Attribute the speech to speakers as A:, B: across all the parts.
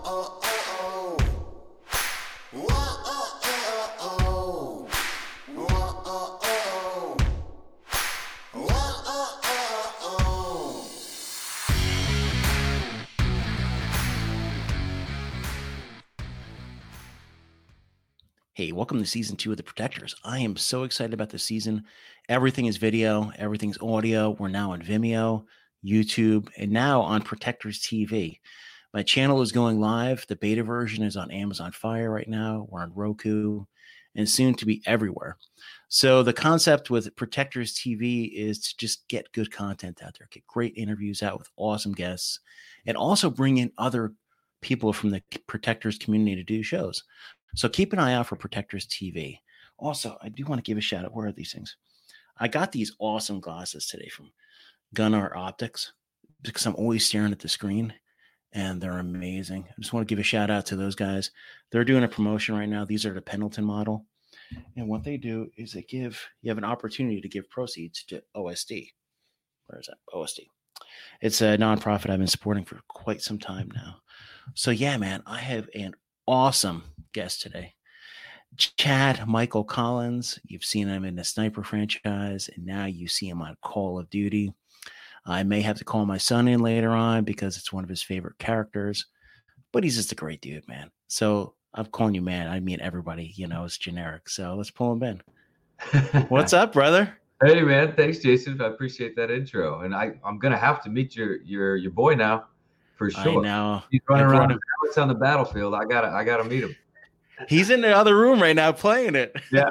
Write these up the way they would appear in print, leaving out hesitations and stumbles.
A: Hey, welcome to season 2 of The Protectors. I am so excited about this season. Everything is video, everything's audio. We're now on Vimeo, YouTube, and now on Protectors TV. My channel is going live. The beta version is on Amazon Fire right now. We're on Roku and soon to be everywhere. So the concept with Protectors TV is to just get good content out there, get great interviews out with awesome guests, and also bring in other people from the Protectors community to do shows. So keep an eye out for Protectors TV. Also, I do want to give a shout out. Where are these things? I got these awesome glasses today from Gunnar Optics because I'm always staring at the screen and they're amazing. I just want to give a shout out to those guys. They're doing a promotion right now. These are the Pendleton model. And what they do is you have an opportunity to give proceeds to OSD. Where is that? OSD. It's a nonprofit I've been supporting for quite some time now. So yeah, man, I have an awesome guest today. Chad Michael Collins. You've seen him in the Sniper franchise, and now you see him on Call of Duty. I may have to call my son in later on because it's one of his favorite characters, but he's just a great dude, man. So I'm calling you man. I mean everybody, it's generic. So let's pull him in. What's up, brother?
B: Hey, man. Thanks, Jason. I appreciate that intro. And I'm going to have to meet your boy now for sure.
A: I know.
B: He's running around on the battlefield. I gotta meet him.
A: He's in the other room right now playing it.
B: Yeah.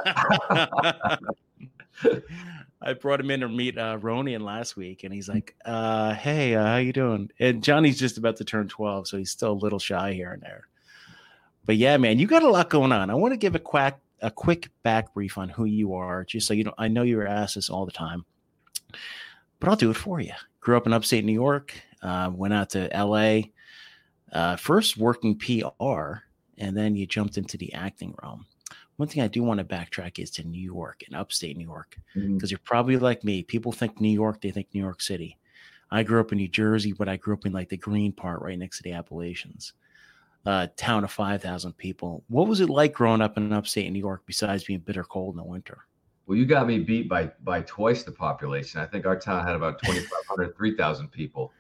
A: I brought him in to meet Ronian last week, and he's like, hey, how you doing? And Johnny's just about to turn 12, so he's still a little shy here and there. But yeah, man, you got a lot going on. I want to give a quick back brief on who you are, just so you know. I know you were asked this all the time, but I'll do it for you. Grew up in upstate New York, went out to L.A., first working PR, and then you jumped into the acting realm. One thing I do want to backtrack is to New York and upstate New York, because you're probably like me. People think New York, they think New York City. I grew up in New Jersey, but I grew up in like the green part right next to the Appalachians. Town of 5,000 people. What was it like growing up in upstate New York besides being bitter cold in the winter?
B: Well, you got me beat by twice the population. I think our town had about 2,500, 3,000 people.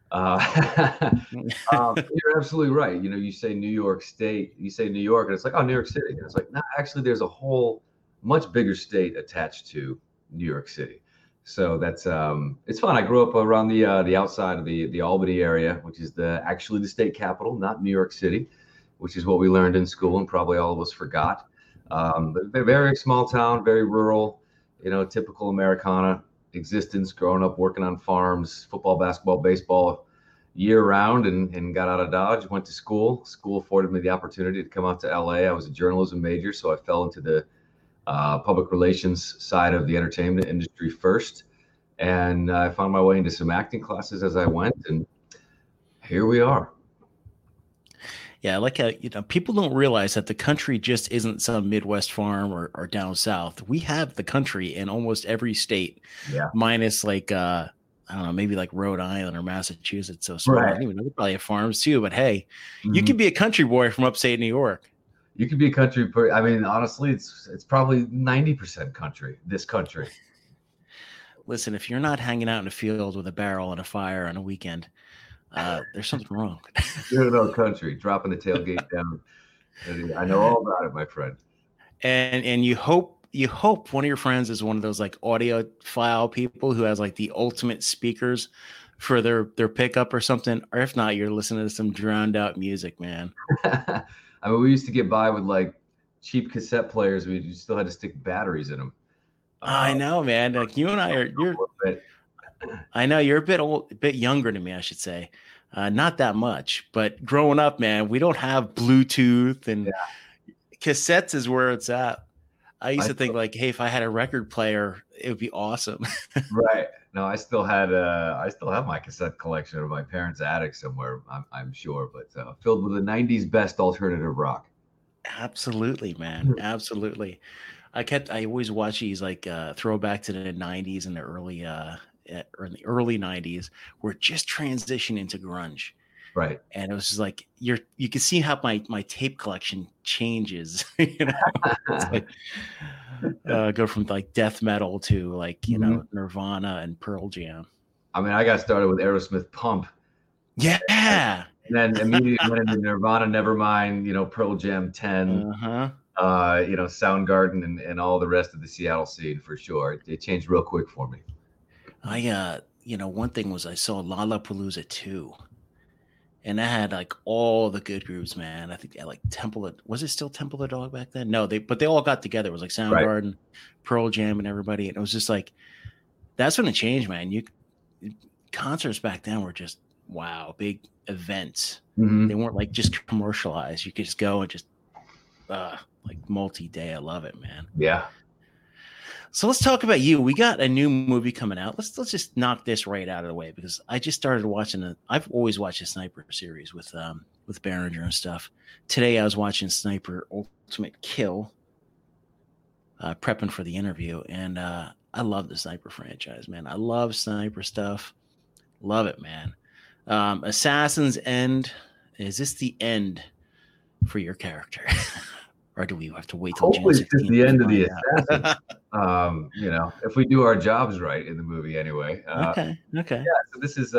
B: You're absolutely right. You say New York State, you say New York, and it's like, oh, New York City. And it's like, no, actually, there's a whole much bigger state attached to New York City. So that's it's fun. I grew up around the outside of the Albany area, which is actually the state capital, not New York City, which is what we learned in school and probably all of us forgot. But very small town, very rural, typical Americana existence, growing up working on farms, football, basketball, baseball year round, and got out of Dodge, went to school. School afforded me the opportunity to come out to LA. I was a journalism major, so I fell into the public relations side of the entertainment industry first. And I found my way into some acting classes as I went, and here we are.
A: Yeah, like people don't realize that the country just isn't some Midwest farm or down south. We have the country in almost every state, minus like I don't know, maybe like Rhode Island or Massachusetts. So small. Right. I don't even know, they probably have farms too. But hey, you could be a country boy from upstate New York.
B: You could be a country. I mean, honestly, it's probably 90% country. This country.
A: Listen, if you're not hanging out in a field with a barrel and a fire on a weekend, there's something wrong.
B: You're no country, dropping the tailgate down. I know all about it, my friend.
A: And you hope one of your friends is one of those like audiophile people who has like the ultimate speakers for their pickup or something. Or if not, you're listening to some drowned out music, man.
B: I mean, we used to get by with like cheap cassette players. We still had to stick batteries in them.
A: I know, man. Like you and I know you're a bit younger than me, I should say. Not that much, but growing up, man, we don't have Bluetooth and cassettes is where it's at. I used to think like, hey, if I had a record player, it would be awesome.
B: Right. No, I still have my cassette collection in my parents' attic somewhere, I'm sure, but filled with the 90s best alternative rock.
A: Absolutely, man. Absolutely. I always watch these like throwback to the 90s and the early 90s. We're just transitioning into grunge.
B: Right.
A: And it was just like you can see how my tape collection changes. You know, it's like go from like death metal to like, you know,
B: Mhm.
A: Nirvana and Pearl Jam.
B: I mean, I got started with Aerosmith Pump,
A: Yeah.
B: and then immediately went into Nirvana, Nevermind, Pearl Jam 10,
A: Uh-huh.
B: Soundgarden, and all the rest of the Seattle scene for sure. It changed real quick for me.
A: One thing was I saw Lollapalooza 2. And that had like all the good groups, man. I think they had like was it still Temple of the Dog back then? No, but they all got together. It was like
B: Right.
A: Soundgarden, Pearl Jam, and everybody. And it was just like, that's when it changed, man. Concerts back then were just, wow, big events.
B: Mm-hmm.
A: They weren't like just commercialized. You could just go and just like multi-day. I love it, man.
B: Yeah.
A: So let's talk about you. We got a new movie coming out. Let's just knock this right out of the way, because I just started watching I've always watched a Sniper series with Berenger and stuff. Today I was watching Sniper Ultimate Kill, prepping for the interview, and I love the Sniper franchise, man. I love Sniper stuff. Love it, man. Assassin's End. Is this the end for your character? Or do we have to wait till
B: Hopefully
A: June 16th?
B: it's the end of the Assassins. If we do our jobs right in the movie anyway.
A: Okay.
B: Yeah, so this is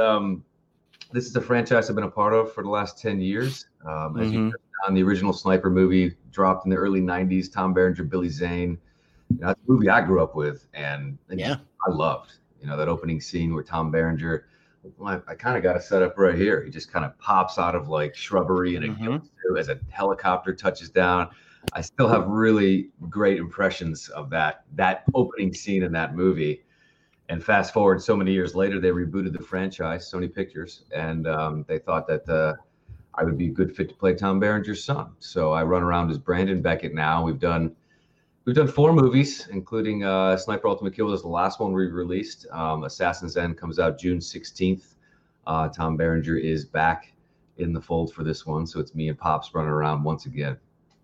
B: a franchise I've been a part of for the last 10 years. As you on the original Sniper movie dropped in the early 90s, Tom Berenger, Billy Zane. That's a movie I grew up with, and I loved. That opening scene where Tom Berenger, I kind of got it set up right here. He just kind of pops out of like shrubbery and as a helicopter touches down. I still have really great impressions of that opening scene in that movie. And fast forward so many years later, they rebooted the franchise, Sony Pictures, and they thought that I would be a good fit to play Tom Berenger's son. So I run around as Brandon Beckett now. We've done 4 movies, including Sniper Ultimate Kill was the last one we released. Assassin's End comes out June 16th. Tom Berenger is back in the fold for this one, so it's me and Pops running around once again.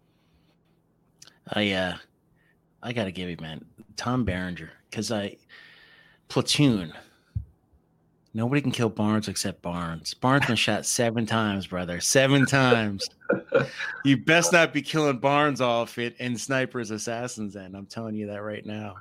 A: I gotta give you, man, Tom Berenger, because Platoon. Nobody can kill Barnes except Barnes. Barnes been shot 7 times, brother. 7 times. You best not be killing Barnes off it in Sniper's Assassin's End. I'm telling you that right now.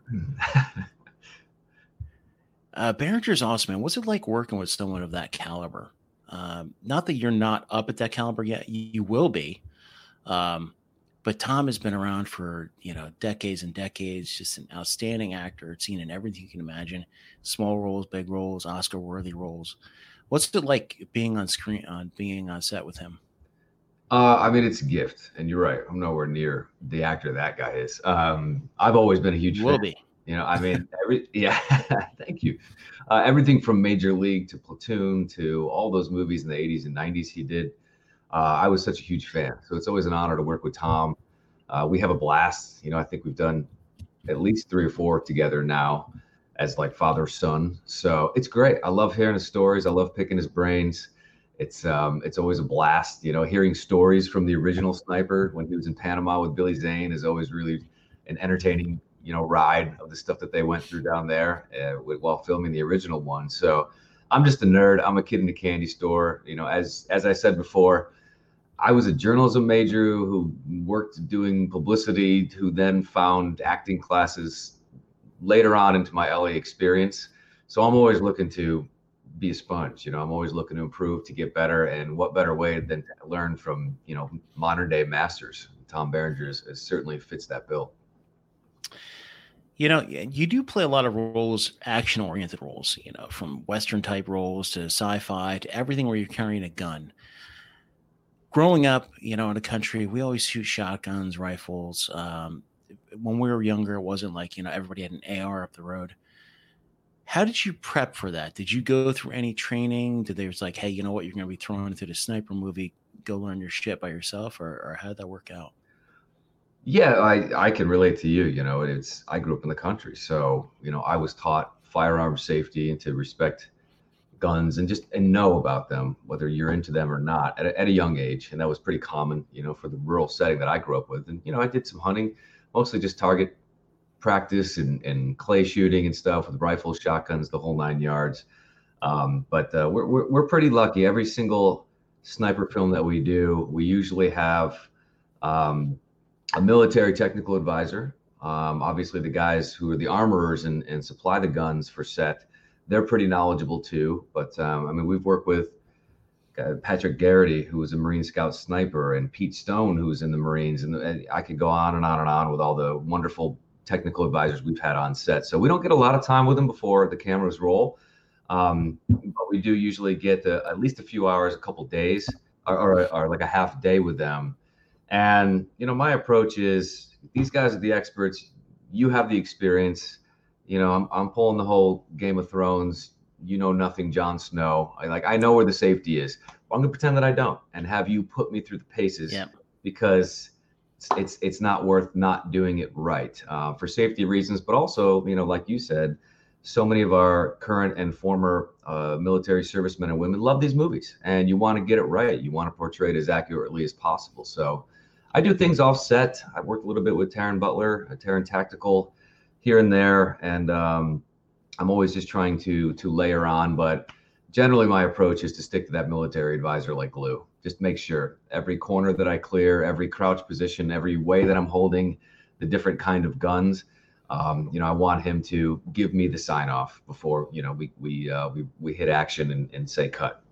A: Berenger's awesome, man. What's it like working with someone of that caliber? Not that you're not up at that caliber yet. You will be. But Tom has been around for, decades and decades, just an outstanding actor, seen in everything you can imagine, small roles, big roles, Oscar-worthy roles. What's it like being on set with him?
B: It's a gift, and you're right. I'm nowhere near the actor that guy is. I've always been a huge fan.
A: Will be.
B: Thank you. Everything from Major League to Platoon to all those movies in the 80s and 90s he did. I was such a huge fan. So it's always an honor to work with Tom. We have a blast. I think we've done at least 3 or 4 together now as like father-son. So it's great. I love hearing his stories. I love picking his brains. It's always a blast. Hearing stories from the original Sniper when he was in Panama with Billy Zane is always really an entertaining, ride of the stuff that they went through down there while filming the original one. So I'm just a nerd. I'm a kid in a candy store. As I said before, I was a journalism major who worked doing publicity, who then found acting classes later on into my LA experience. So I'm always looking to be a sponge. I'm always looking to improve, to get better. And what better way than to learn from, modern day masters? Tom Berenger certainly fits that bill.
A: You do play a lot of roles, action-oriented roles, from Western type roles to sci-fi to everything where you're carrying a gun. Growing up, in the country, we always shoot shotguns, rifles. When we were younger, it wasn't like, everybody had an AR up the road. How did you prep for that? Did you go through any training? Did they was like, hey, you know what, you're going to be thrown into the Sniper movie, go learn your shit by yourself, or how did that work out?
B: Yeah, I can relate to you. I grew up in the country, so I was taught firearm safety and to respect guns and know about them, whether you're into them or not, at a young age. And that was pretty common, for the rural setting that I grew up with. And I did some hunting, mostly just target practice and clay shooting and stuff with rifles, shotguns, the whole 9 yards. But we're pretty lucky. Every single sniper film that we do, we usually have a military technical advisor. Obviously, the guys who are the armorers and supply the guns for set, they're pretty knowledgeable too. But I mean, we've worked with Patrick Garrity, who was a Marine Scout sniper, and Pete Stone, who's in the Marines. And I could go on and on and on with all the wonderful technical advisors we've had on set. So we don't get a lot of time with them before the cameras roll. But we do usually get at least a few hours, a couple days, or like a half day with them. And, you know, my approach is these guys are the experts. You have the experience. You know, I'm pulling the whole Game of Thrones, you know nothing, Jon Snow. I know where the safety is. I'm going to pretend that I don't and have you put me through the paces because it's not worth not doing it right for safety reasons. But also, you know, like you said, so many of our current and former military servicemen and women love these movies, and you want to get it right. You want to portray it as accurately as possible. So I do things offset. I've worked a little bit with Taran Butler, Taran Tactical here and there. And I'm always just trying to layer on, but generally my approach is to stick to that military advisor like glue. Just make sure every corner that I clear, every crouch position, every way that I'm holding the different kind of guns, you know, I want him to give me the sign off before, you know, we hit action and say cut.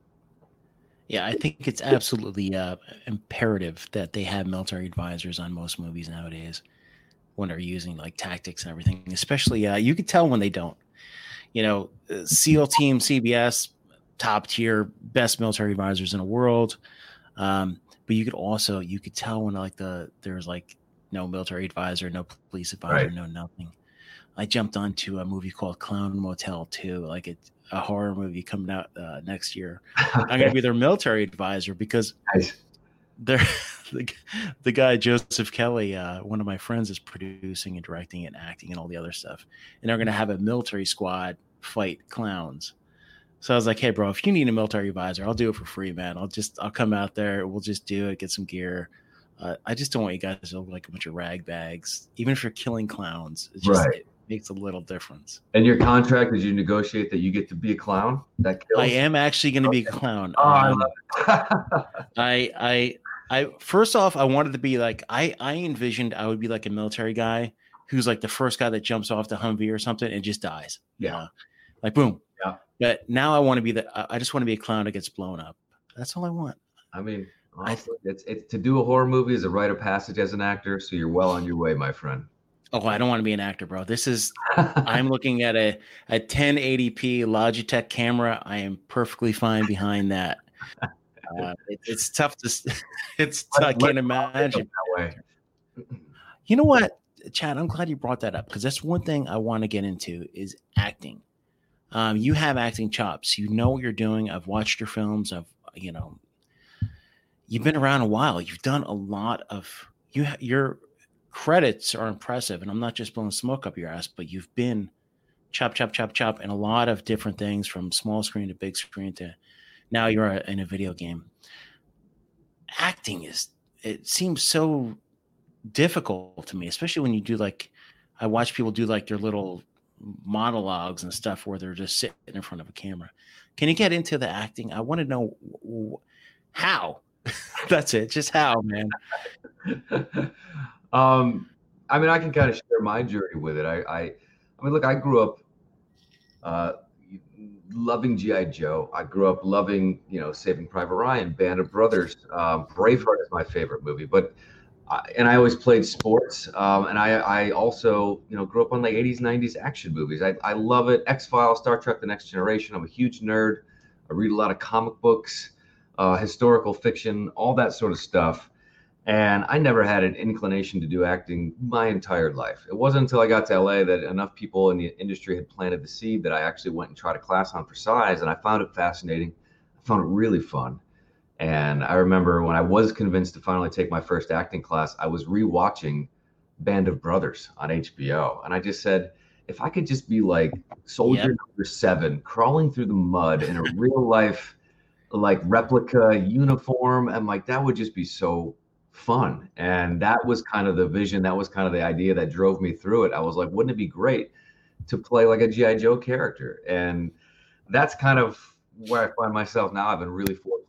A: Yeah, I think it's absolutely imperative that they have military advisors on most movies nowadays when they're using like tactics and everything. Especially, you could tell when they don't. You know, SEAL Team, CBS, top tier, best military advisors in the world. But you could tell when like there's like no military advisor, no police advisor, no nothing. I jumped onto a movie called Clown Motel 2, like it's a horror movie coming out next year. I'm going to be their military advisor because they're the guy Joseph Kelly, one of my friends, is producing and directing and acting and all the other stuff, and they're going to have a military squad fight clowns. So I was like, hey bro, if you need a military advisor, I'll do it for free, man. I'll come out there, we'll just do it, get some gear. I just don't want you guys to look like a bunch of rag bags, even if you're killing clowns. It's just, it makes a little difference.
B: And your contract, did you negotiate that you get to be a clown? That kills?
A: I am actually going to be a clown.
B: I love it.
A: I first off, I wanted to be like, I envisioned I would be like a military guy who's like the first guy that jumps off the Humvee or something and just dies.
B: Yeah.
A: Like boom.
B: Yeah.
A: But now I want to be I just want to be a clown that gets blown up. That's all I want.
B: I mean, honestly, it's to do a horror movie is a rite of passage as an actor. So you're well on your way, my friend.
A: Oh, I don't want to be an actor, bro. This is, I'm looking at a 1080p Logitech camera. I am perfectly fine behind that. It's tough to, I can't imagine.
B: That way.
A: You know what, Chad, I'm glad you brought that up because that's one thing I want to get into is acting. You have acting chops. You know what you're doing. I've watched your films. You've been around a while. You've done a lot of, your credits are impressive. And I'm not just blowing smoke up your ass, but you've been chop, in a lot of different things from small screen to big screen to now you're in a video game. Acting it seems so difficult to me, especially when you do I watch people do their little monologues and stuff where they're just sitting in front of a camera. Can you get into the acting? I want to know how. That's it. Just how, man.
B: I mean, I can kind of share my journey with it. I mean, look, I grew up loving G.I. Joe. I grew up loving, Saving Private Ryan, Band of Brothers. Braveheart is my favorite movie, but I always played sports. And I also, grew up on 80s, 90s action movies. I love it. X-Files, Star Trek, The Next Generation. I'm a huge nerd. I read a lot of comic books, historical fiction, all that sort of stuff. And I never had an inclination to do acting my entire life. It wasn't until I got to LA that enough people in the industry had planted the seed that I actually went and tried a class on for size. And I found it fascinating. I found it really fun. And I remember when I was convinced to finally take my first acting class, I was rewatching Band of Brothers on HBO. And I just said, if I could just be like soldier number 7, crawling through the mud in a real life, replica uniform, and that would just be so fun. And that was kind of the vision. That was kind of the idea that drove me through it. I was like, wouldn't it be great to play like a G.I. Joe character? And that's kind of where I find myself now. I've been really fortunate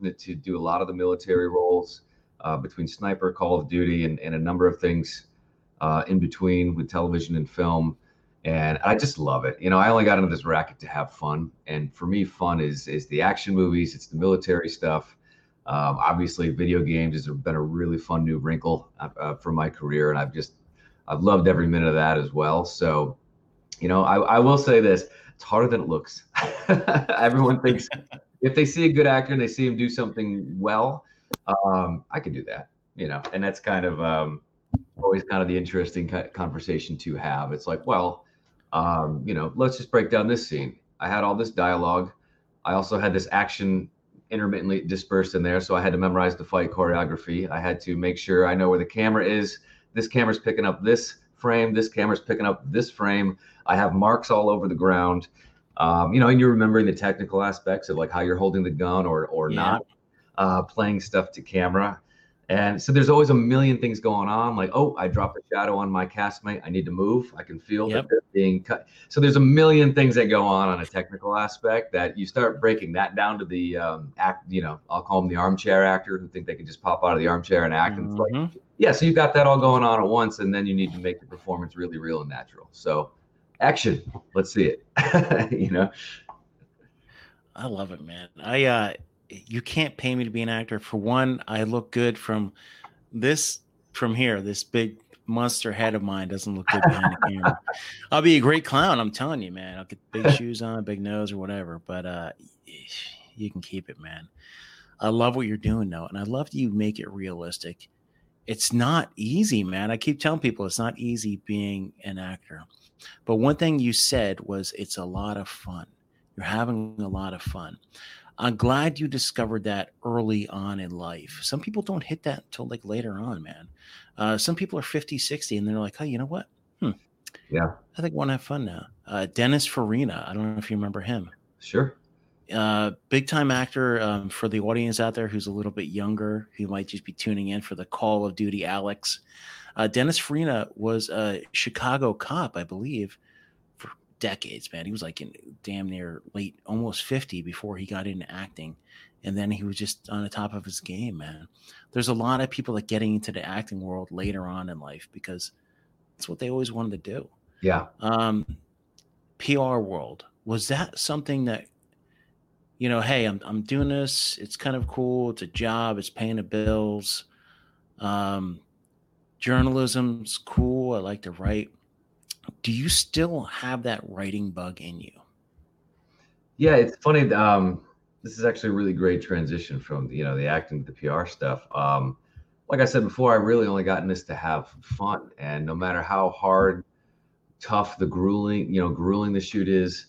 B: fortunate to do a lot of the military roles between Sniper, Call of Duty, and a number of things in between with television and film. And I just love it. I only got into this racket to have fun. And for me, fun is the action movies, it's the military stuff. Obviously, video games has been a really fun new wrinkle for my career, and I've loved every minute of that as well. So, I will say this: it's harder than it looks. Everyone thinks if they see a good actor and they see him do something well, I could do that. And that's kind of always kind of the interesting conversation to have. It's like, well, let's just break down this scene. I had all this dialogue. I also had this action intermittently dispersed in there. So I had to memorize the fight choreography. I had to make sure I know where the camera is. This camera's picking up this frame. This camera's picking up this frame. I have marks all over the ground. And you're remembering the technical aspects of like how you're holding the gun or not, playing stuff to camera. And so there's always a million things going on. Like, oh, I dropped a shadow on my castmate. I need to move. I can feel that they're being cut. So there's a million things that go on a technical aspect that you start breaking that down to the I'll call them the armchair actor who think they can just pop out of the armchair and act. And it's like, so you got that all going on at once, and then you need to make the performance really real and natural. So action, let's see it.
A: I love it, man. You can't pay me to be an actor. For one, I look good from here. This big monster head of mine doesn't look good behind the camera. I'll be a great clown. I'm telling you, man. I'll get big shoes on, big nose or whatever, but you can keep it, man. I love what you're doing though. And I love that you make it realistic. It's not easy, man. I keep telling people it's not easy being an actor, but one thing you said was it's a lot of fun. You're having a lot of fun. I'm glad you discovered that early on in life. Some people don't hit that until like later on, man. Some people are 50, 60, and they're like, hey, you know what?
B: Yeah.
A: I think I want to have fun now. Dennis Farina. I don't know if you remember him.
B: Sure.
A: Big time actor for the audience out there who's a little bit younger, who might just be tuning in for the Call of Duty Alex. Dennis Farina was a Chicago cop, I believe, for decades, man. He was like in damn near late, almost 50 before he got into acting. And then he was just on the top of his game, man. There's a lot of people that getting into the acting world later on in life because that's what they always wanted to do.
B: Yeah.
A: PR world. Was that something that, hey, I'm doing this. It's kind of cool. It's a job. It's paying the bills. Journalism's cool. I like to write. Do you still have that writing bug in you?
B: Yeah, it's funny. This is actually a really great transition from the acting to the PR stuff. Like I said before, I really only got in this to have fun, and no matter how hard, tough, grueling the shoot is,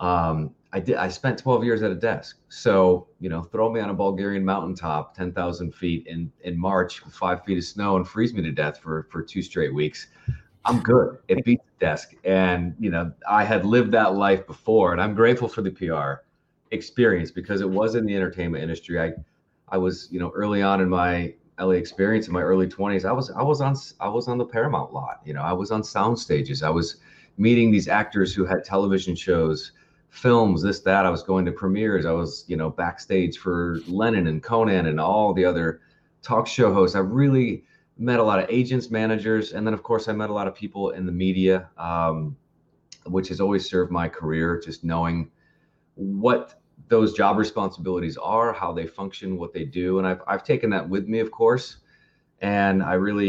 B: I spent 12 years at a desk. So throw me on a Bulgarian mountaintop, 10,000 feet in March with 5 feet of snow and freeze me to death for 2 straight weeks. I'm good. It beats the desk. And, I had lived that life before, and I'm grateful for the PR experience because it was in the entertainment industry. I was, early on in my LA experience in my early 20s, I was on the Paramount lot. I was on sound stages. I was meeting these actors who had television shows, films, this, that. I was going to premieres. I was, backstage for Lennon and Conan and all the other talk show hosts. I really met a lot of agents, managers, and then of course I met a lot of people in the media, which has always served my career, just knowing what those job responsibilities are, how they function, what they do. And I've taken that with me, of course. And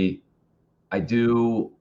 B: I do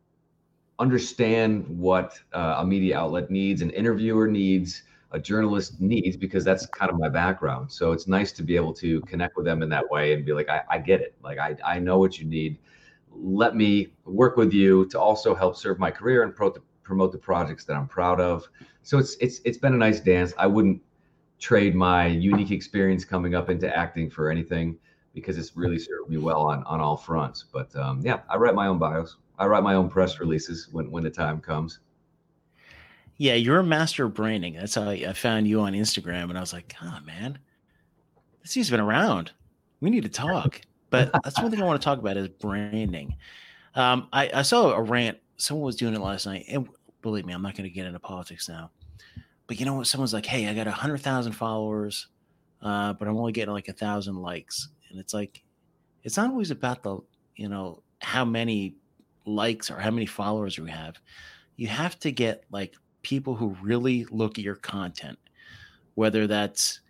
B: understand what a media outlet needs, an interviewer needs, a journalist needs, because that's kind of my background. So it's nice to be able to connect with them in that way and be like, I get it. Like, I know what you need. Let me work with you to also help serve my career and promote the projects that I'm proud of. So it's been a nice dance. I wouldn't trade my unique experience coming up into acting for anything, because it's really served me well on all fronts. But I write my own bios. I write my own press releases when the time comes.
A: Yeah, you're a master of branding. That's how I found you on Instagram, and I was like, oh, man, this dude's been around. We need to talk. But that's one thing I want to talk about is branding. I saw a rant. Someone was doing it last night, and believe me, I'm not going to get into politics now. But you know what? Someone's like, hey, I got 100,000 followers. but I'm only getting like 1,000 likes. And it's like, it's not always about the, how many likes or how many followers you have. You have to get like people who really look at your content, whether that's,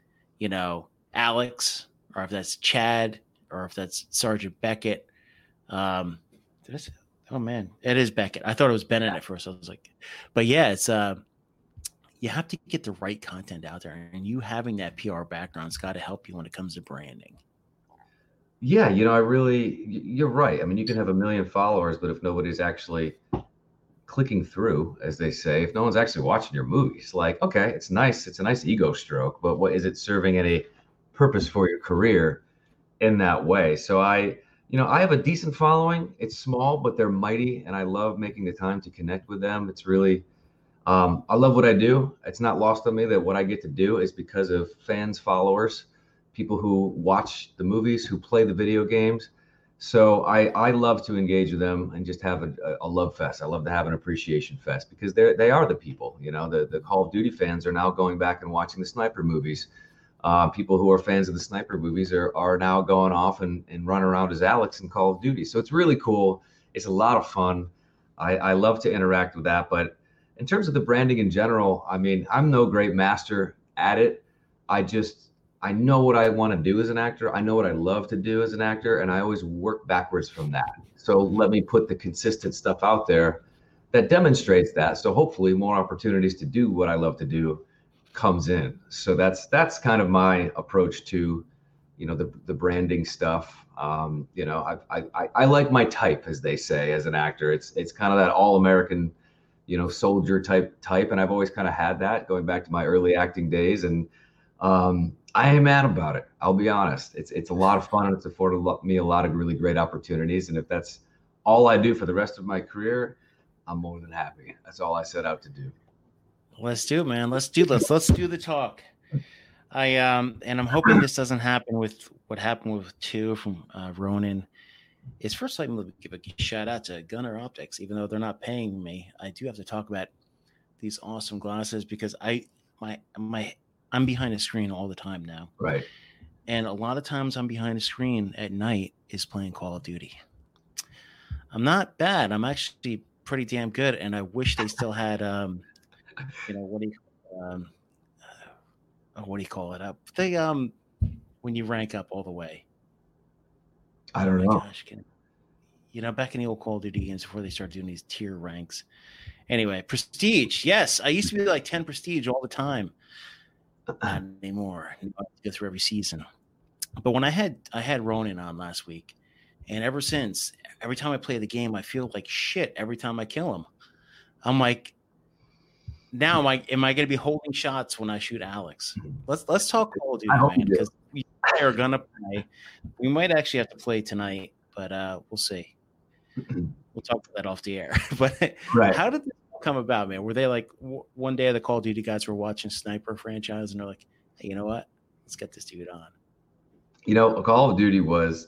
A: Alex, or if that's Chad, or if that's Sergeant Beckett. Um, oh man, it is Beckett. I thought it was Bennett at first. I was like, but yeah, it's you have to get the right content out there, and you having that PR background's got to help you when it comes to branding.
B: Yeah, you're right. I mean, you can have a million followers, but if nobody's actually clicking through, as they say, if no one's actually watching your movies, like, okay, it's nice. It's a nice ego stroke, but what is it serving any purpose for your career in that way? So I have a decent following. It's small, but they're mighty, and I love making the time to connect with them. It's really, I love what I do. It's not lost on me that what I get to do is because of fans, followers, people who watch the movies, who play the video games. So I love to engage with them and just have a love fest. I love to have an appreciation fest because they are the people. The Call of Duty fans are now going back and watching the sniper movies. People who are fans of the sniper movies are now going off and run around as Alex in Call of Duty. So it's really cool. It's a lot of fun. I love to interact with that. But in terms of the branding in general, I mean, I'm no great master at it. I know what I want to do as an actor. I know what I love to do as an actor, and I always work backwards from that. So let me put the consistent stuff out there that demonstrates that. So hopefully more opportunities to do what I love to do comes in. So that's kind of my approach to, the branding stuff. I like my type, as they say, as an actor. It's kind of that all-American, soldier type, and I've always kind of had that going back to my early acting days. And I am mad about it. I'll be honest. It's a lot of fun, and it's afforded me a lot of really great opportunities. And if that's all I do for the rest of my career, I'm more than happy. That's all I set out to do.
A: Let's do it, man. Let's do this. Let's do the talk. And I'm hoping this doesn't happen with what happened with 2 from Ronin. It's first time to give a shout out to Gunnar Optics, even though they're not paying me. I do have to talk about these awesome glasses because I'm behind a screen all the time now.
B: Right.
A: And a lot of times I'm behind a screen at night is playing Call of Duty. I'm not bad. I'm actually pretty damn good. And I wish they still had, what do you call it up? They, when you rank up all the way.
B: I don't know.
A: Gosh, back in the old Call of Duty games before they started doing these tier ranks. Anyway, prestige. Yes. I used to be like 10 prestige all the time. Not anymore. I go through every season. But when I had Ronin on last week, and ever since, every time I play the game, I feel like shit every time I kill him. I'm like, now am I going to be holding shots when I shoot Alex? Let's talk Call of Duty, man, because we are going to play. We might actually have to play tonight, but we'll see. We'll talk about that off the air. But
B: right.
A: How did this come about, man? Were they like one day the Call of Duty guys were watching Sniper franchise and they're like, hey, you know what? Let's get this dude on.
B: Call of Duty was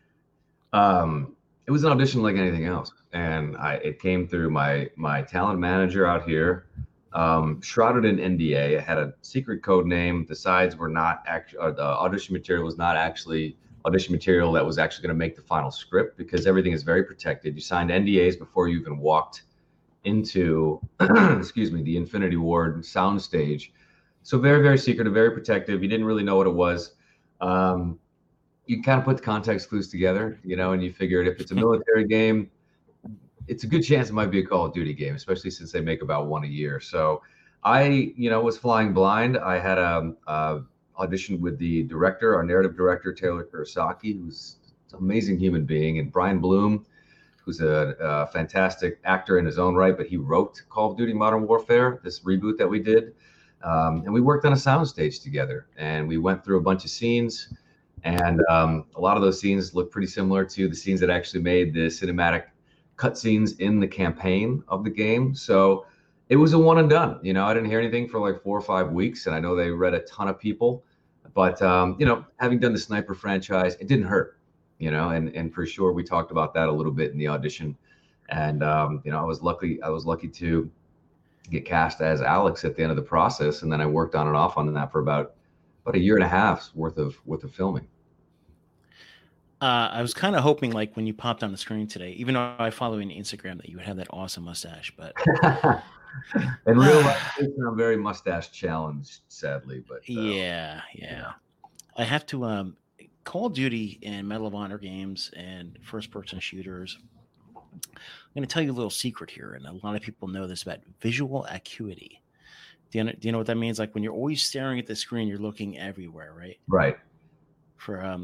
B: it was an audition like anything else. And it came through my talent manager out here, shrouded in NDA. I had a secret code name. The sides were not actually, the audition material was not actually audition material that was actually going to make the final script because everything is very protected. You signed NDAs before you even walked into the Infinity Ward soundstage. So very, very secretive, very protective. You didn't really know what it was. You kind of put the context clues together, and you figured if it's a military game, it's a good chance it might be a Call of Duty game, especially since they make about one a year. So I, was flying blind. I had auditioned with the director, our narrative director, Taylor Kurosaki, who's an amazing human being, and Brian Bloom, who's a fantastic actor in his own right, but he wrote Call of Duty Modern Warfare, this reboot that we did. And we worked on a soundstage together, and we went through a bunch of scenes, and a lot of those scenes look pretty similar to the scenes that actually made the cinematic cutscenes in the campaign of the game. So it was a one and done. I didn't hear anything for like 4 or 5 weeks, and I know they read a ton of people, but having done the Sniper franchise, it didn't hurt. And for sure, we talked about that a little bit in the audition. And, I was lucky to get cast as Alex at the end of the process. And then I worked on and off on that for about about a year and a half's worth of filming.
A: I was kind of hoping, like, when you popped on the screen today, even though I follow you on Instagram, that you would have that awesome mustache. But
B: In real life, I'm very mustache challenged, sadly. But
A: yeah. I have to Call of Duty and Medal of Honor games and first person shooters. I'm going to tell you a little secret here, and a lot of people know this about visual acuity. Do you know what that means? Like, when you're always staring at the screen, you're looking everywhere, right?
B: right.
A: For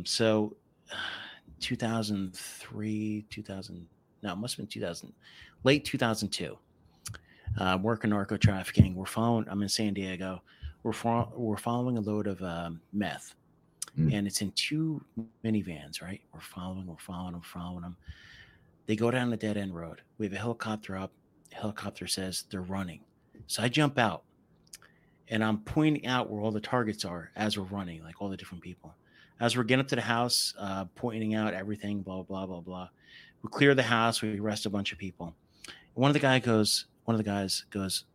A: 2003, 2000, no, it must have been 2000, late 2002. Working narco trafficking. I'm in San Diego. We're following a load of meth, and it's in two minivans, right? We're following them. They go down the dead end road. We have a helicopter up. The helicopter says they're running. So I jump out, and I'm pointing out where all the targets are as we're running, like all the different people. As we're getting up to the house, pointing out everything, blah, blah, blah, blah. We clear the house. We arrest a bunch of people. One of the guys goes,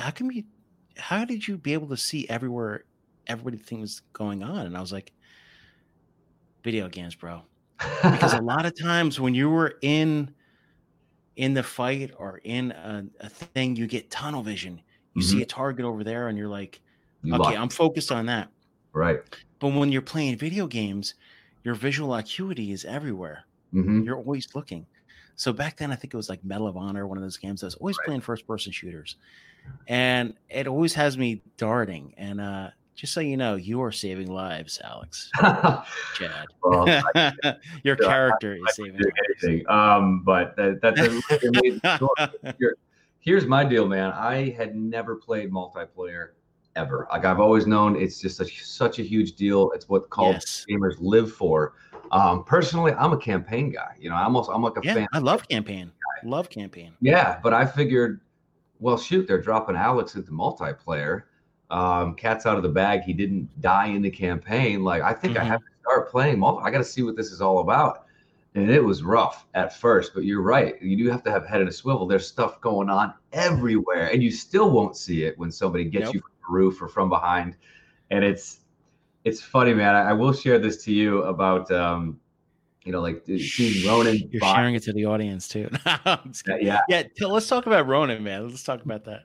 A: how did you be able to see everywhere everything was going on? And I was like, video games, bro. Because a lot of times when you were in the fight or in a thing, you get tunnel vision. You see a target over there and you're like, okay, I'm focused on that.
B: Right.
A: But when you're playing video games, your visual acuity is everywhere. You're always looking. So back then, I think it was like Medal of Honor, one of those games. I was always playing first-person shooters. And it always has me darting. And just so you know, you are saving lives, Alex. Chad. Well, your character is saving lives.
B: But that's amazing story. Here's my deal, man. I had never played multiplayer ever. Like, I've always known it's just such a huge deal. It's what gamers live for. Personally, I'm a campaign guy. You know, I'm like a fan.
A: I love campaign. Love campaign.
B: Yeah, but I figured, well, shoot, they're dropping Alex into multiplayer. Cat's out of the bag. He didn't die in the campaign. Like, I think I have to start playing I got to see what this is all about. And it was rough at first, but you're right. You do have to have head in a swivel. There's stuff going on everywhere, and you still won't see it when somebody gets you from the roof or from behind. And it's funny, man. I will share this to you about, like seeing Ronan.
A: You're sharing it to the audience too. Yeah. Let's talk about Ronan, man. Let's talk about that.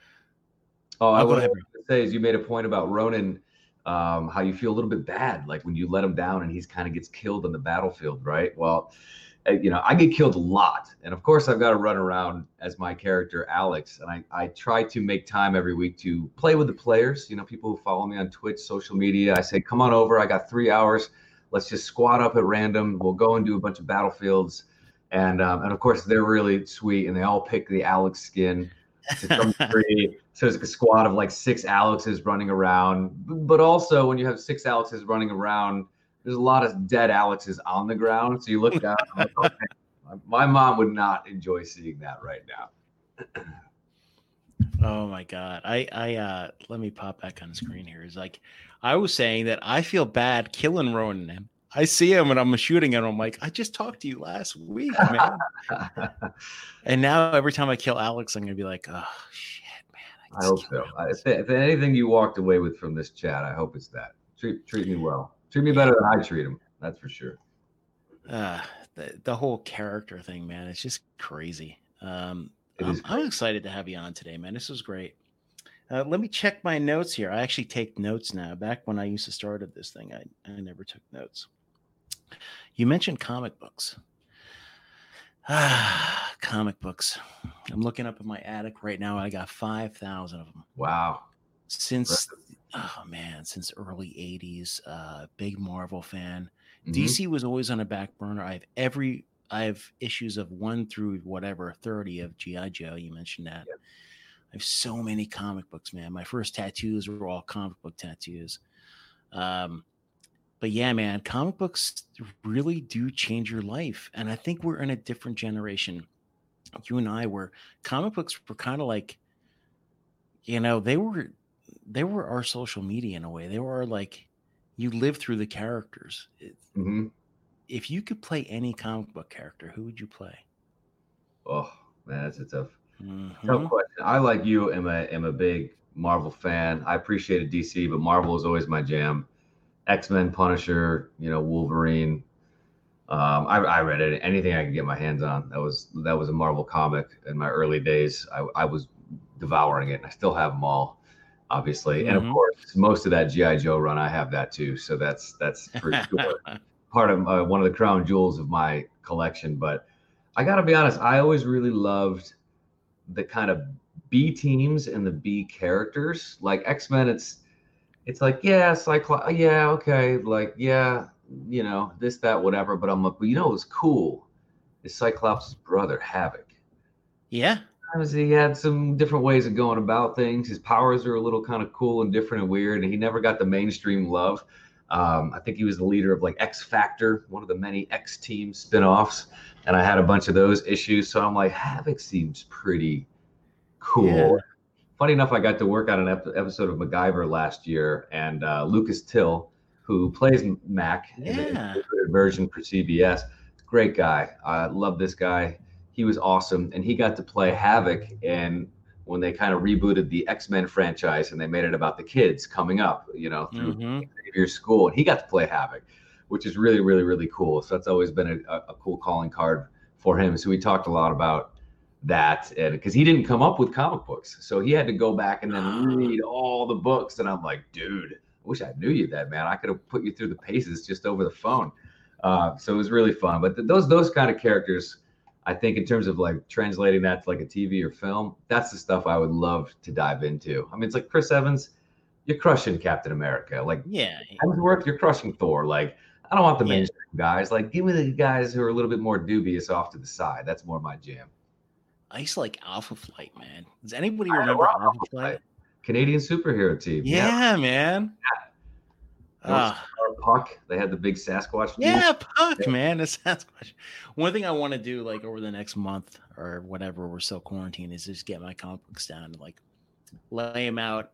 B: Oh, I would have to say is you made a point about Ronan, how you feel a little bit bad, like when you let him down and he's kind of gets killed on the battlefield, right? Well, I get killed a lot. And of course, I've got to run around as my character, Alex. And I try to make time every week to play with the players. People who follow me on Twitch, social media. I say, come on over. I got 3 hours. Let's just squat up at random. We'll go and do a bunch of battlefields. And of course, they're really sweet. And they all pick the Alex skin to some degree. So there's a squad of like 6 Alexes running around. But also, when you have 6 Alexes running around, there's a lot of dead Alexes on the ground. So you look down, like, okay, my mom would not enjoy seeing that right now.
A: Oh my God. I let me pop back on the screen here. It's like, I was saying that I feel bad killing Ronan. I see him and I'm shooting at him. I'm like, I just talked to you last week, man. And now every time I kill Alex, I'm going to be like, oh shit, man.
B: I hope so. If anything you walked away with from this chat, I hope it's that. Treat me well. Treat me better than I treat him. That's for sure.
A: The whole character thing, man, it's just crazy. I'm excited to have you on today, man. This was great. Let me check my notes here. I actually take notes now. Back when I used to start at this thing, I never took notes. You mentioned comic books. Comic books. I'm looking up in my attic right now. I got 5,000 of them. Wow. Since early 80s, big Marvel fan. DC was always on a back burner. I have issues of 1 through 30 of G.I. Joe. You mentioned that. Yep. I have so many comic books, man. My first tattoos were all comic book tattoos. But yeah, man, comic books really do change your life. And I think we're in a different generation. You and I comic books were kind of like, they were our social media in a way. They were like, you live through the characters. If you could play any comic book character, who would you play?
B: Oh man, that's a tough question. I, like you, am a big Marvel fan. I appreciated DC, but Marvel is always my jam. X-Men, Punisher, Wolverine. I read it, anything I could get my hands on. That was a Marvel comic in my early days. I was devouring it, and I still have them all, obviously. And of
A: Mm-hmm.
B: course, most of that GI Joe run, I have that too. So that's for sure part of one of the crown jewels of my collection. But I got to be honest, I always really loved the kind of B teams and the B characters. Like X-Men, it's like, yeah, Cyclops, yeah, okay, like, yeah, this, that, whatever. But I'm like, but it was cool. Is Cyclops' brother Havoc?
A: Yeah.
B: Sometimes he had some different ways of going about things. His powers are a little kind of cool and different and weird, and he never got the mainstream love. I think he was the leader of like X Factor, one of the many X Team spinoffs, and I had a bunch of those issues. So I'm like, Havoc seems pretty cool.
A: Yeah.
B: Funny enough, I got to work on an episode of MacGyver last year, and Lucas Till, who plays Mac in the
A: Yeah.
B: version for CBS, great guy. I love this guy. He was awesome, and he got to play Havoc. And when they kind of rebooted the X-Men franchise, and they made it about the kids coming up, through
A: Mm-hmm.
B: Xavier's school, and he got to play Havoc, which is really, really, really cool. So that's always been a cool calling card for him. So we talked a lot about that, and because he didn't come up with comic books, so he had to go back and then read all the books. And I'm like, dude, I wish I knew you that, man. I could have put you through the paces just over the phone. So it was really fun. But those kind of characters, I think, in terms of like translating that to like a TV or film, that's the stuff I would love to dive into. I mean, it's like Chris Evans, you're crushing Captain America. Like
A: Yeah.
B: Hemsworth, you're crushing Thor. Like, I don't want the
A: Yeah.
B: mainstream guys. Like, give me the guys who are a little bit more dubious off to the side. That's more my jam.
A: I used to like Alpha Flight, man. Does anybody
B: I
A: remember
B: love
A: Alpha Flight?
B: Canadian superhero team. Yeah.
A: Yeah, man.
B: North
A: Uh,
B: Star Puck. They had the big Sasquatch dude.
A: yeah, Puck,
B: Yeah.
A: man. That's Sasquatch. One thing I want to do, like over the next month or whatever, we're still quarantined, is just get my comic books down and like lay them out.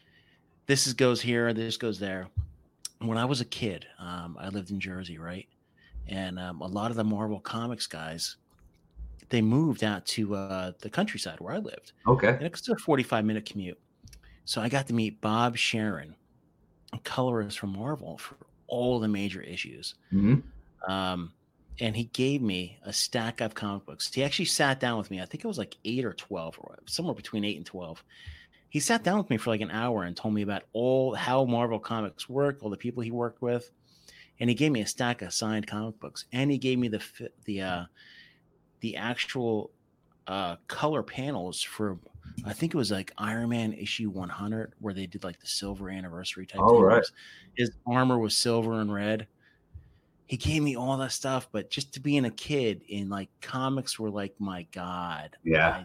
A: Goes here, this goes there. When I was a kid, I lived in Jersey, right? And a lot of the Marvel Comics guys, they moved out to the countryside where I lived.
B: Okay.
A: And it's a 45-minute commute. So I got to meet Bob Sharon, a colorist from Marvel, for all the major issues.
B: Mm-hmm.
A: And he gave me a stack of comic books. He actually sat down with me. I think it was like 8 or 12, or somewhere between 8 and 12. He sat down with me for like an hour and told me about how Marvel Comics work, all the people he worked with. And he gave me a stack of signed comic books. And he gave me the actual color panels for, I think it was like Iron Man issue 100, where they did like the silver anniversary type thing.
B: Right.
A: His armor was silver and red. He gave me all that stuff, but just to being a kid in like comics were like, my God.
B: Yeah.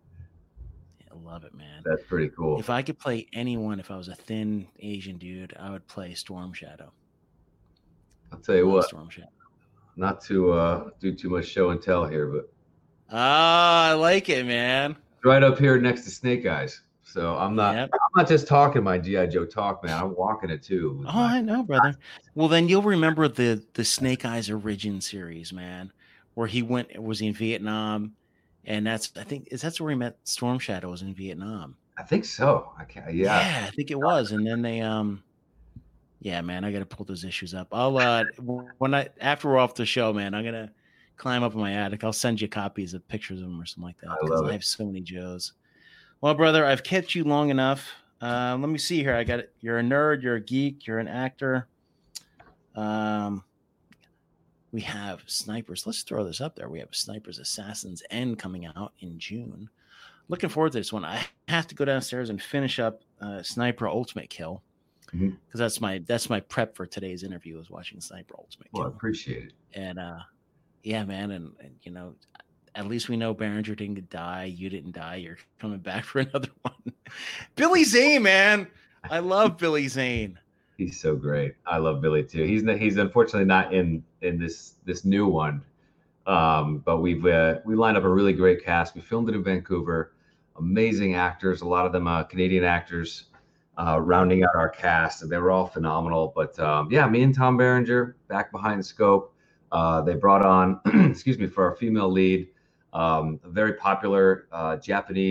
A: I love it, man.
B: That's pretty cool.
A: If I could play anyone, if I was a thin Asian dude, I would play Storm Shadow.
B: I'll tell you what,
A: Storm Shadow.
B: Not to do too much show and tell here, but
A: I like it, man.
B: Right up here next to Snake Eyes. So I'm not just talking my GI Joe talk, man. I'm walking it too.
A: I know, brother. Well, then you'll remember the Snake Eyes Origin series, man, where he was in Vietnam, and that's where he met Storm Shadow, was in Vietnam.
B: I think so.
A: Yeah, I think it was. And then they yeah, man, I got to pull those issues up. I'll after we're off the show, man, I'm gonna climb up in my attic. I'll send you copies of pictures of them or something like that, because I have so many Joes. Well, brother, I've kept you long enough. Let me see here. I got it. You're a nerd. You're a geek. You're an actor. We have Snipers. Let's throw this up there. We have Snipers Assassin's End coming out in June. Looking forward to this one. I have to go downstairs and finish up Sniper Ultimate Kill, because that's my prep for today's interview, is watching Sniper Ultimate Kill.
B: Well, I appreciate it.
A: And yeah, man, and you know, at least we know Berenger didn't die. You didn't die. You're coming back for another one. Billy Zane, man. I love Billy Zane.
B: He's so great. I love Billy too. He's unfortunately not in this new one, but we lined up a really great cast. We filmed it in Vancouver. Amazing actors, a lot of them Canadian actors, rounding out our cast, and they were all phenomenal. But yeah, me and Tom Berenger back behind the scope. They brought on, excuse me, for our female lead, a very popular Japanese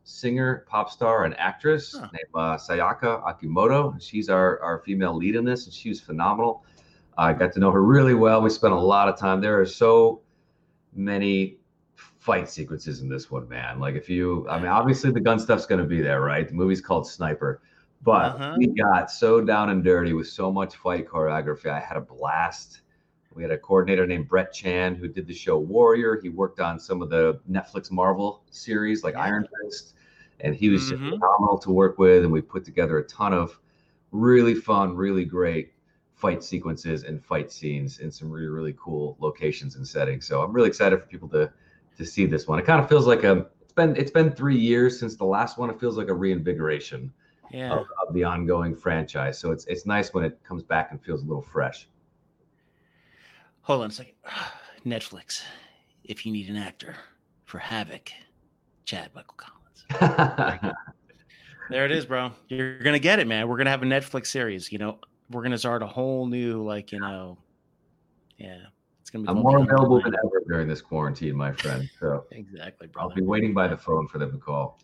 B: singer, pop star, and actress
A: Huh.
B: named Sayaka Akimoto. She's our female lead in this, and she was phenomenal. I got to know her really well. We spent a lot of time. There are so many fight sequences in this one, man. Like I mean, obviously the gun stuff's going to be there, right? The movie's called Sniper, but we got so down and dirty with so much fight choreography. I had a blast. We had a coordinator named Brett Chan who did the show Warrior. He worked on some of the Netflix Marvel series like Iron Fist, and he was just phenomenal to work with. And we put together a ton of really fun, really great fight sequences and fight scenes in some really, really cool locations and settings. So I'm really excited for people to see this one. It kind of feels like it's been 3 years since the last one. It feels like a reinvigoration of the ongoing franchise. So it's nice when it comes back and feels a little fresh.
A: Hold on a second. Netflix, if you need an actor for Havoc, Chad Michael Collins. There it is, bro. You're going to get it, man. We're going to have a Netflix series. We're going to start a whole new, it's going to be.
B: I'm more available than ever during this quarantine, my friend. So
A: exactly, bro.
B: I'll be waiting by the phone for them to call.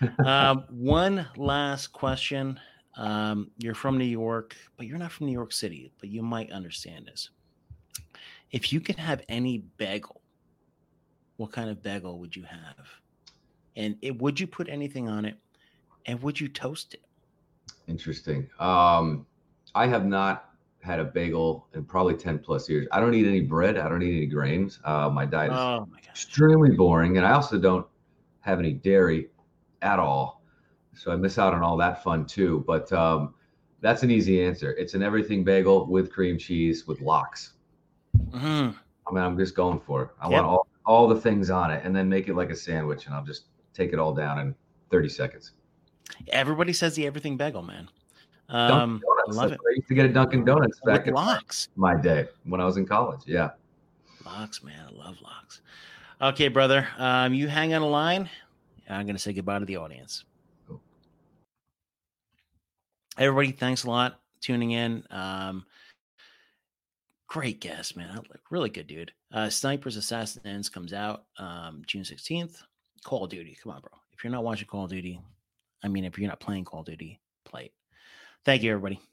A: One last question. You're from New York, but you're not from New York City, but you might understand this. If you could have any bagel, what kind of bagel would you have? And would you put anything on it? And would you toast it? Interesting.
B: I have not had a bagel in probably 10 plus years. I don't eat any bread. I don't eat any grains. My diet is extremely boring. And I also don't have any dairy at all. So I miss out on all that fun too. But that's an easy answer. It's an everything bagel with cream cheese with lox. I mean, I'm just going for it. I want all the things on it, and then make it like a sandwich, and I'll just take it all down in 30 seconds.
A: Everybody says the everything bagel, man.
B: I love it. I used to get a Dunkin' Donuts back in
A: lox.
B: My day when I was in college. Yeah.
A: Lox, man. I love lox. Okay, brother. You hang on a line. I'm going to say goodbye to the audience. Cool. Everybody, thanks a lot tuning in. Great guest, man. Really good dude. Sniper's Assassins comes out June 16th. Call of Duty. Come on, bro. If you're not watching Call of Duty, if you're not playing Call of Duty, play it. Thank you, everybody.